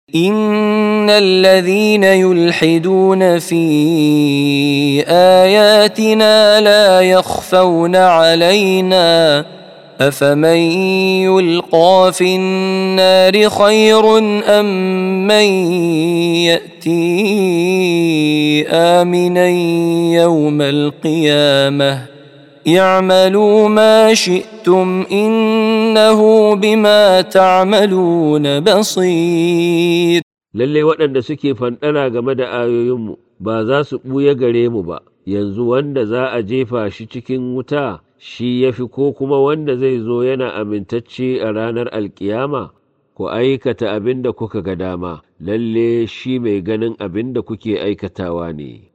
إن الذين يلحدون في آياتنا لا يخفون علينا أفمن يلقى في النار خير أم من يأتي آمنا يوم القيامة اعملوا ما شئتم إنه بما تعملون بصير. lalle waɗanda suke fanɗana game da ayoyinmu ba za su ɓuya gare mu ba, yanzu wanda za a jefa shi cikin wuta shi ya fi ko kuma wanda zai zo yana amintacce a ranar alkiyama? Ku aikata abin da kuka ga dama, lalle shi mai ganin abin da kuke aikatawa ne.